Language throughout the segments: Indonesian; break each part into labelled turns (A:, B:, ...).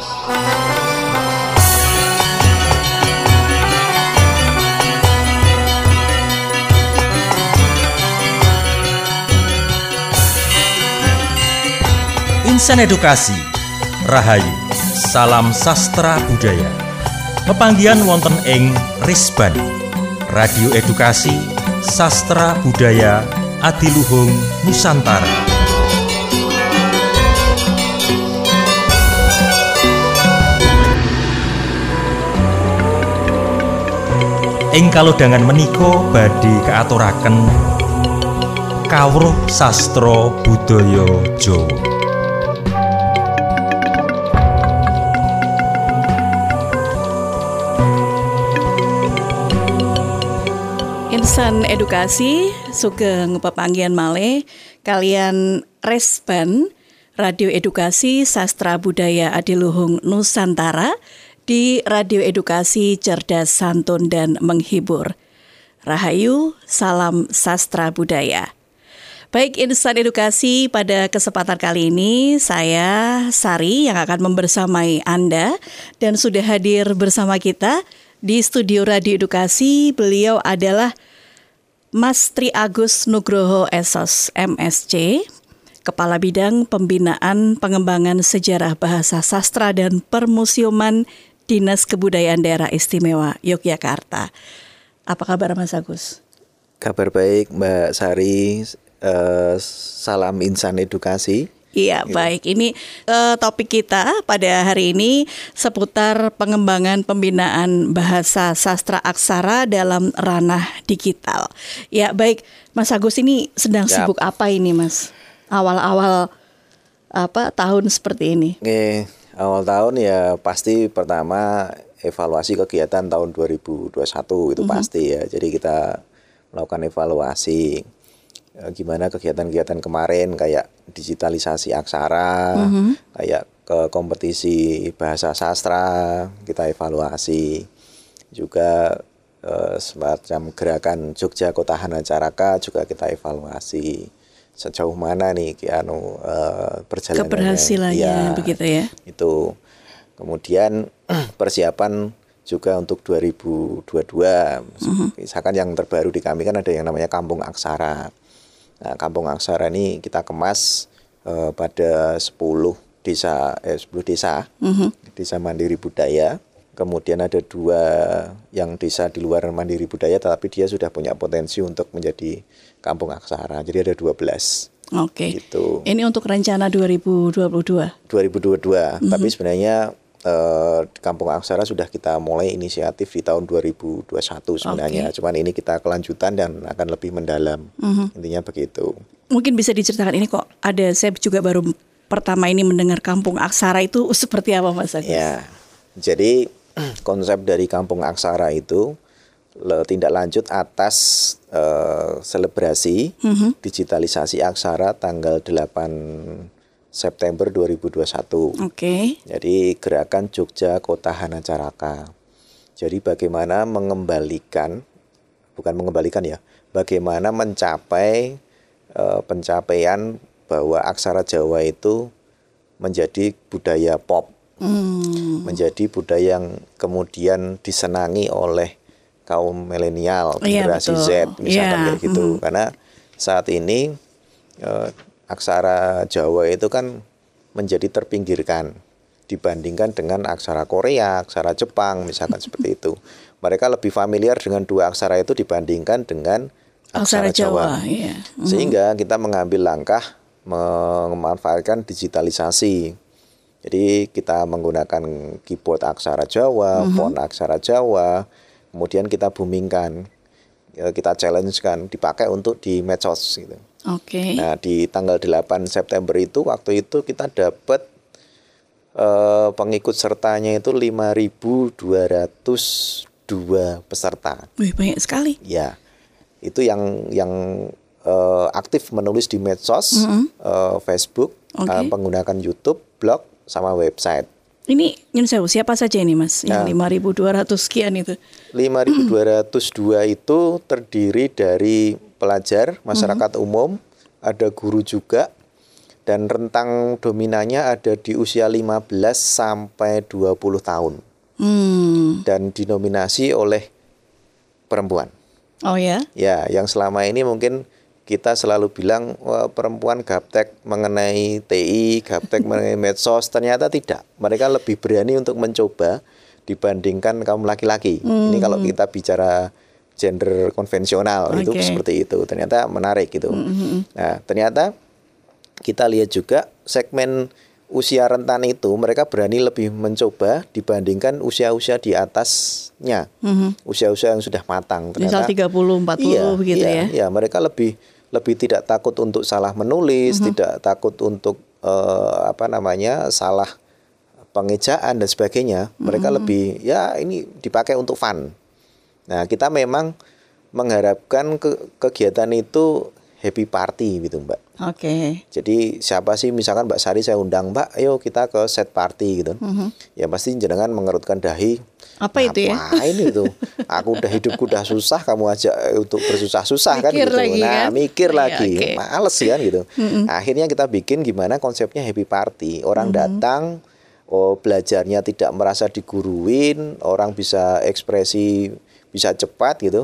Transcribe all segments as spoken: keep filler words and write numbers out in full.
A: Insan Edukasi Rahayu Salam Sastra Budaya pepanggihan wonten ing Risban Radio Edukasi Sastra Budaya Adiluhung Nusantara. Ing kalodhangan menika badhe kaaturaken kawruh sastra budaya Jawa.
B: Insan Edukasi sugeng pepanggihan malih kalian Resban Radio Edukasi Sastra Budaya Adiluhung Nusantara di Radio Edukasi Cerdas Santun dan Menghibur. Rahayu, salam sastra budaya. Baik Insan Edukasi, pada kesempatan kali ini saya Sari yang akan membersamai Anda dan sudah hadir bersama kita di studio Radio Edukasi. Beliau adalah Mas Tri Agus Nugroho S O S M S C, Kepala Bidang Pembinaan Pengembangan Sejarah Bahasa Sastra dan Permusiuman Dinas Kebudayaan Daerah Istimewa Yogyakarta. Apa kabar Mas Agus?
C: Kabar baik Mbak Sari, uh, salam Insan Edukasi.
B: Iya, baik. Ini uh, topik kita pada hari ini seputar pengembangan pembinaan bahasa sastra aksara dalam ranah digital. Ya, baik. Mas Agus ini sedang
C: Yap.
B: sibuk apa ini, Mas? Awal-awal apa tahun seperti ini?
C: Oke, awal tahun ya pasti pertama evaluasi kegiatan tahun dua ribu dua puluh satu itu mm-hmm. pasti ya. Jadi kita melakukan evaluasi gimana kegiatan-kegiatan kemarin kayak digitalisasi aksara, mm-hmm. kayak ke kompetisi bahasa sastra kita evaluasi, juga eh, semacam gerakan Jogja Kota Hanacaraka juga kita evaluasi sejauh mana nih anu eh, perjalanannya,
B: keberhasilannya
C: ya,
B: begitu ya.
C: Itu kemudian persiapan juga untuk dua ribu dua puluh dua, mm-hmm. misalkan yang terbaru di kami kan ada yang namanya Kampung Aksara. Nah, Kampung Aksara ini kita kemas uh, pada sepuluh desa, eh, sepuluh desa, mm-hmm. desa mandiri budaya. Kemudian ada dua yang desa di luar mandiri budaya, tetapi dia sudah punya potensi untuk menjadi Kampung Aksara. Jadi ada dua belas.
B: Oke. Okay.
C: Gitu.
B: Ini untuk rencana dua ribu dua puluh dua.
C: dua ribu dua puluh dua. Mm-hmm. Tapi sebenarnya Uh, Kampung Aksara sudah kita mulai inisiatif di tahun dua ribu dua puluh satu sebenarnya. Okay. Cuman ini kita kelanjutan dan akan lebih mendalam. Mm-hmm. Intinya begitu.
B: Mungkin bisa diceritakan ini kok ada, saya juga baru pertama ini mendengar Kampung Aksara itu seperti apa Mas Agus?
C: Ya, jadi konsep dari Kampung Aksara itu le, tindak lanjut atas uh, selebrasi mm-hmm. digitalisasi aksara tanggal delapan September dua ribu dua puluh satu.
B: Oke. Okay.
C: Jadi gerakan Jogja Kota Hanacaraka. Jadi bagaimana mengembalikan, bukan mengembalikan ya, bagaimana mencapai uh, pencapaian bahwa aksara Jawa itu menjadi budaya pop, hmm. menjadi budaya yang kemudian disenangi oleh kaum milenial, generasi
B: yeah,
C: Z, misalkan yeah. kayak gitu. Mm-hmm. Karena saat ini uh, aksara Jawa itu kan menjadi terpinggirkan dibandingkan dengan aksara Korea, aksara Jepang, misalkan seperti itu. Mereka lebih familiar dengan dua aksara itu dibandingkan dengan aksara, aksara Jawa. Jawa iya. mm-hmm. Sehingga kita mengambil langkah memanfaatkan digitalisasi. Jadi kita menggunakan keyboard aksara Jawa, mm-hmm. font aksara Jawa, kemudian kita boomingkan, kita challenge-kan, dipakai untuk di medsos gitu.
B: Oke. Okay.
C: Nah, di tanggal delapan September itu waktu itu kita dapat uh, pengikut sertanya itu lima ribu dua ratus dua peserta.
B: Wih, banyak sekali.
C: Ya. Itu yang yang uh, aktif menulis di medsos, mm-hmm. uh, Facebook, okay. uh, menggunakan YouTube, blog sama website.
B: Ini nyun sewu, siapa saja ini Mas? Yang nah, lima ribu dua ratus sekian itu.
C: lima ribu dua ratus dua itu terdiri dari pelajar, masyarakat mm-hmm. umum, ada guru juga, dan rentang dominannya ada di usia lima belas sampai dua puluh tahun.
B: Hmm.
C: Dan dinominasi oleh perempuan.
B: Oh ya?
C: Ya, yang selama ini mungkin kita selalu bilang wah, perempuan gaptek mengenai T I, gaptek mengenai medsos, ternyata tidak. Mereka lebih berani untuk mencoba dibandingkan kaum laki-laki. Hmm. Ini kalau kita bicara gender konvensional, okay. itu seperti itu. Ternyata menarik gitu. Hmm. Nah, ternyata kita lihat juga segmen usia rentan itu mereka berani lebih mencoba dibandingkan usia-usia di atasnya. Mm-hmm. Usia-usia yang sudah matang.
B: Ternyata, misal tiga puluh, empat puluh
C: iya,
B: gitu
C: iya,
B: ya.
C: Iya, mereka lebih lebih tidak takut untuk salah menulis, mm-hmm. tidak takut untuk uh, apa namanya? salah pengejaan dan sebagainya. Mereka mm-hmm. lebih ya ini dipakai untuk fun. Nah, kita memang mengharapkan ke, kegiatan itu happy party gitu Mbak.
B: Oke. Okay.
C: Jadi siapa sih misalkan Mbak Sari saya undang Mbak, ayo kita ke set party gitu. Mm-hmm. Ya pasti jenengan mengerutkan dahi.
B: Apa itu ya?
C: Ini itu. Aku udah hidupku udah susah, kamu aja untuk bersusah-susah kan gitu.
B: Lagi,
C: nah
B: kan?
C: mikir
B: ya,
C: lagi, okay. males kan gitu. Mm-hmm. Akhirnya kita bikin gimana konsepnya happy party. Orang mm-hmm. datang, oh belajarnya tidak merasa diguruin, orang bisa ekspresi bisa cepat gitu.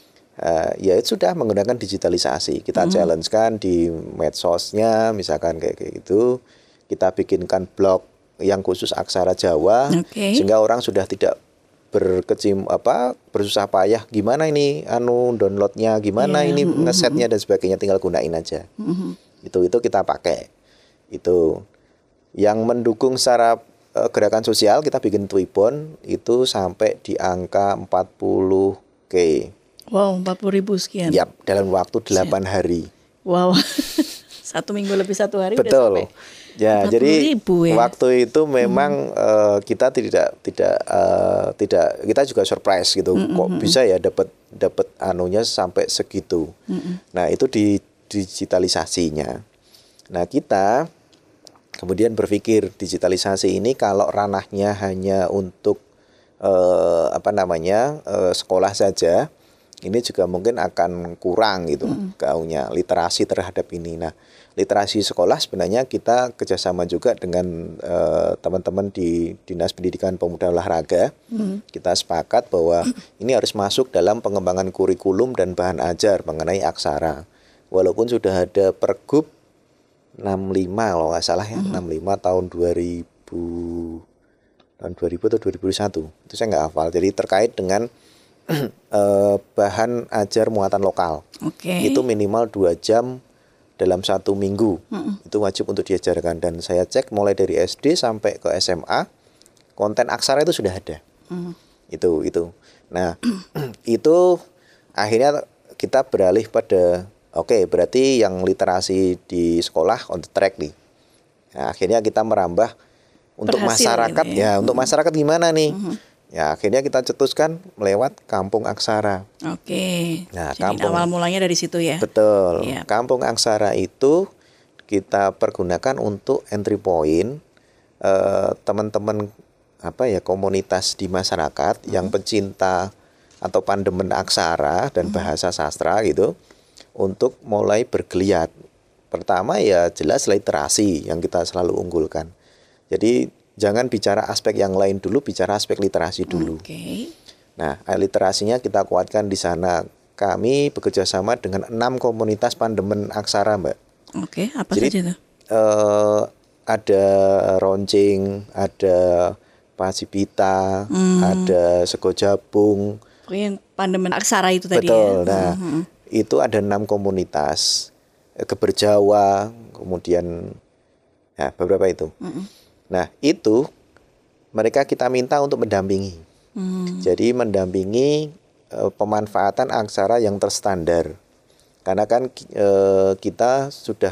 C: Uh, ya itu sudah menggunakan digitalisasi. Kita mm-hmm. challenge kan di medsosnya, misalkan kayak kayak gitu. Kita bikinkan blog yang khusus aksara Jawa, okay. sehingga orang sudah tidak berkecim apa bersusah payah gimana ini anu downloadnya, gimana yeah. ini mm-hmm. ngesetnya dan sebagainya, tinggal gunain aja. Mm-hmm. Itu itu kita pakai. Itu yang mendukung secara uh, gerakan sosial kita bikin Twibbon itu sampai di angka empat puluh ribu.
B: Wow, empat puluh ribu sekian.
C: Yap, dalam waktu delapan hari.
B: Wow, satu minggu lebih satu hari.
C: Betul.
B: Udah sampai
C: ya, jadi
B: ribu, ya?
C: Waktu itu memang hmm. uh, kita tidak tidak uh, tidak kita juga surprise gitu. Hmm, Kok hmm, bisa ya dapat dapat anunya sampai segitu. Hmm. Nah itu di digitalisasinya. Nah kita kemudian berpikir digitalisasi ini kalau ranahnya hanya untuk uh, apa namanya uh, sekolah saja. Ini juga mungkin akan kurang gitu mm. gaungnya literasi terhadap ini. Nah, literasi sekolah sebenarnya kita kerjasama juga dengan uh, teman-teman di Dinas Pendidikan Pemuda Olahraga. Mm. Kita sepakat bahwa mm. ini harus masuk dalam pengembangan kurikulum dan bahan ajar mengenai aksara. Walaupun sudah ada Pergub enam puluh lima kalau nggak salah ya, mm. enam puluh lima tahun dua ribu tahun dua ribu atau dua ribu satu. Itu saya nggak hafal. Jadi terkait dengan Uh, bahan ajar muatan lokal,
B: okay.
C: itu minimal dua jam dalam satu minggu, mm-mm. itu wajib untuk diajarkan. Dan saya cek mulai dari S D sampai ke S M A, konten aksara itu sudah ada, mm. itu itu. Nah itu akhirnya kita beralih pada, oke okay, berarti yang literasi di sekolah on the track nih. Nah, akhirnya kita merambah untuk Berhasil masyarakat gitu ya, ya mm-hmm. untuk masyarakat gimana nih? Mm-hmm. Ya akhirnya kita cetuskan melewat Kampung Aksara.
B: Oke.
C: Nah,
B: jadi
C: kampung,
B: awal mulanya dari situ ya.
C: Betul.
B: Yep.
C: Kampung Aksara itu kita pergunakan untuk entry point eh, teman-teman apa ya komunitas di masyarakat hmm. yang pecinta atau pandemen aksara dan hmm. bahasa sastra gitu untuk mulai bergeliat. Pertama ya jelas literasi yang kita selalu unggulkan. Jadi jangan bicara aspek yang lain dulu, bicara aspek literasi dulu.
B: Okay.
C: Nah, literasinya kita kuatkan di sana. Kami bekerja sama dengan enam komunitas pandemen aksara, Mbak.
B: Oke, okay, apa
C: Jadi,
B: saja tuh?
C: Eh, ada Roncing, ada Pasibita, hmm. ada Sego Jabung.
B: Oh, yang pandemen aksara itu tadi.
C: Betul.
B: Ya?
C: Nah,
B: hmm.
C: itu ada enam komunitas. Keberjawa, kemudian nah, beberapa itu. Hmm. Nah itu mereka kita minta untuk mendampingi. Hmm. Jadi mendampingi e, pemanfaatan aksara yang terstandar. Karena kan e, kita sudah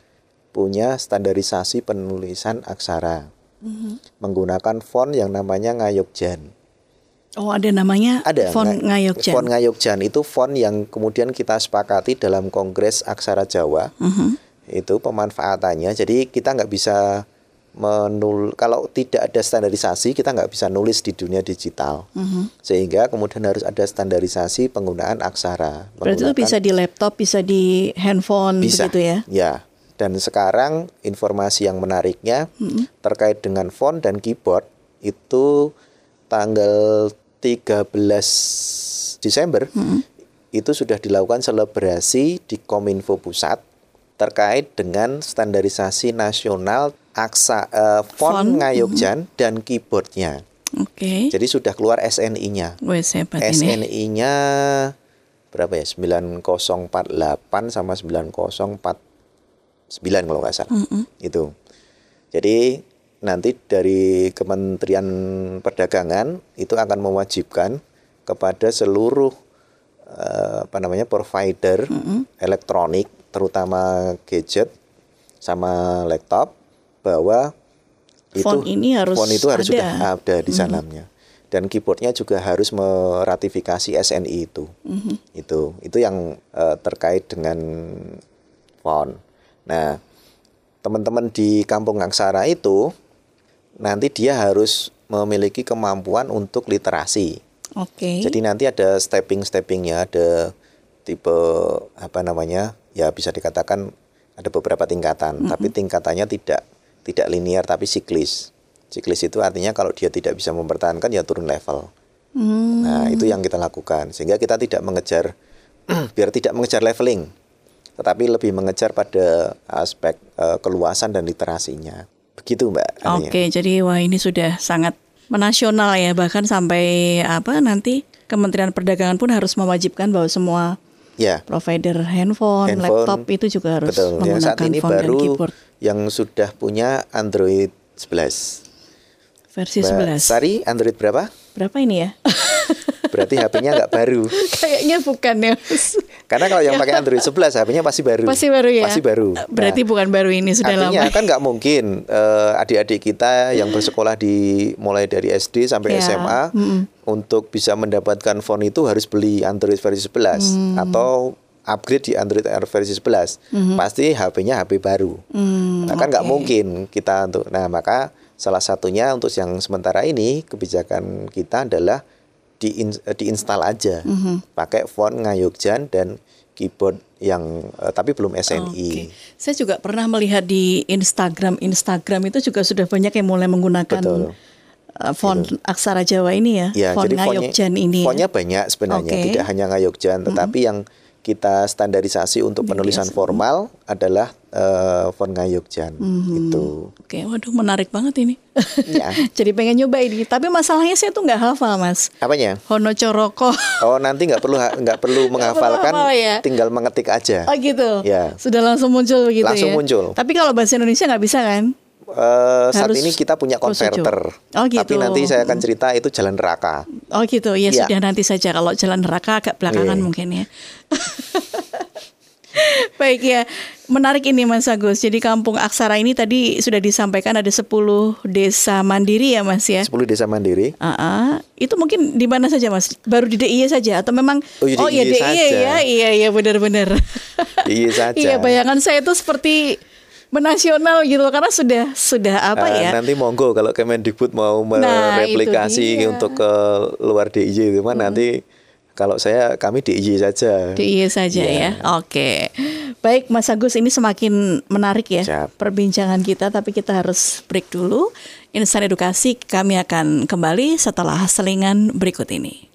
C: punya standarisasi penulisan aksara. Hmm. Menggunakan font yang namanya Ngayogjan.
B: Oh ada namanya
C: ada,
B: font Ngayogjan.
C: Font Ngayogjan itu font yang kemudian kita sepakati dalam Kongres Aksara Jawa. Hmm. Itu pemanfaatannya. Jadi kita nggak bisa menul kalau tidak ada standarisasi kita nggak bisa nulis di dunia digital, mm-hmm. sehingga kemudian harus ada standarisasi penggunaan aksara.
B: Berarti itu bisa di laptop, bisa di handphone,
C: bisa,
B: begitu ya?
C: Ya, Dan sekarang informasi yang menariknya mm-hmm. terkait dengan font dan keyboard itu tanggal tiga belas Desember mm-hmm. itu sudah dilakukan selebrasi di Kominfo Pusat terkait dengan standarisasi nasional aksa uh, font, font Ngayogjan mm-hmm. dan keyboardnya.
B: Oke. Okay.
C: Jadi sudah keluar S N I-nya.
B: Wes, hebat
C: S N I-nya
B: ini.
C: Berapa ya? sembilan nol empat delapan sama sembilan nol empat sembilan kalau nggak salah. Mm-hmm. Itu. Jadi nanti dari Kementerian Perdagangan itu akan mewajibkan kepada seluruh uh, apa namanya provider mm-hmm. elektronik, terutama gadget sama laptop, bahwa
B: font
C: itu
B: ini harus
C: font itu harus
B: ada.
C: sudah ada di sanamnya. Mm-hmm. Dan keyboardnya juga harus meratifikasi S N I itu. Mm-hmm. Itu itu yang uh, terkait dengan font. Nah, teman-teman di Kampung Aksara itu nanti dia harus memiliki kemampuan untuk literasi.
B: Oke. Okay.
C: Jadi nanti ada stepping-steppingnya, ada tipe apa namanya? Ya bisa dikatakan ada beberapa tingkatan, mm-hmm. tapi tingkatannya tidak tidak linear tapi siklis. Siklis itu artinya kalau dia tidak bisa mempertahankan ya turun level. Mm. Nah, itu yang kita lakukan sehingga kita tidak mengejar biar tidak mengejar leveling, tetapi lebih mengejar pada aspek uh, keluasan dan literasinya. Begitu, Mbak.
B: Oke, okay, jadi wah ini sudah sangat menasional ya, bahkan sampai apa nanti Kementerian Perdagangan pun harus mewajibkan bahwa semua ya. provider handphone, handphone, laptop itu juga harus betul. menggunakan
C: yang saat ini
B: font
C: baru
B: dan keyboard.
C: Yang sudah punya Android sebelas.
B: Versi Mbak sebelas.
C: Sari, Android berapa?
B: Berapa ini ya?
C: Berarti H P-nya nggak baru.
B: Kayaknya bukan ya.
C: Karena kalau yang pakai Android sebelas H P-nya pasti baru.
B: Pasti baru ya.
C: Pasti baru.
B: Berarti nah, bukan baru ini sudah
C: artinya
B: lama.
C: Artinya kan nggak mungkin uh, adik-adik kita yang bersekolah di mulai dari S D sampai ya. S M A mm-hmm. untuk bisa mendapatkan font itu harus beli Android versi sebelas mm. atau upgrade di Android versi sebelas. Mm-hmm. Pasti H P-nya H P baru. Mm, nah, kan nggak okay. mungkin kita untuk. Nah, maka salah satunya untuk yang sementara ini kebijakan kita adalah di diinstal aja, mm-hmm. pakai font Ngayogjan dan keyboard yang uh, tapi belum S N I. Okay.
B: Saya juga pernah melihat di Instagram, Instagram itu juga sudah banyak yang mulai menggunakan uh, font Betul. aksara Jawa ini ya,
C: ya
B: font Ngayogjan ini.
C: Fontnya ya. banyak sebenarnya, okay. tidak hanya Ngayogjan, tetapi mm-hmm. yang kita standarisasi untuk penulisan Biasa. formal adalah uh, font Ngayogjan mm-hmm. itu.
B: Oke, waduh menarik banget ini.
C: Ya.
B: Jadi pengen nyoba ini, tapi masalahnya saya tuh nggak hafal, Mas.
C: Apanya?
B: Hono Coroko.
C: Oh, nanti nggak perlu nggak perlu menghafalkan, hafal, ya? tinggal mengetik aja.
B: Oh gitu.
C: Ya.
B: Sudah langsung muncul begitu
C: langsung
B: ya.
C: Langsung muncul.
B: Tapi kalau bahasa Indonesia nggak bisa kan?
C: Uh, saat ini kita punya konverter.
B: Oh, gitu.
C: Tapi nanti saya akan cerita itu jalan neraka.
B: Oh gitu, ya, ya. Sudah nanti saja. Kalau jalan neraka agak belakangan yeah. mungkin ya. Baik ya, menarik ini Mas Agus. Jadi Kampung Aksara ini tadi sudah disampaikan ada sepuluh desa mandiri ya Mas ya.
C: sepuluh desa mandiri.
B: Uh-uh. Itu mungkin di mana saja Mas? Baru di D I Y saja atau memang
C: Oh, oh
B: ya D I Y ya. Iya iya benar-benar.
C: D I Y saja.
B: Iya, bayangan saya itu seperti menasional gitu karena sudah sudah apa uh, ya?
C: Nanti monggo kalau Kemendikbud mau mereplikasi nah, untuk ke luar D I Y itu mah hmm. nanti kalau saya kami D I Y saja.
B: D I Y saja yeah. ya. Oke. Baik Mas Agus, ini semakin menarik ya Siap. perbincangan kita, tapi kita harus break dulu. Insan Edukasi kami akan kembali setelah selingan berikut ini.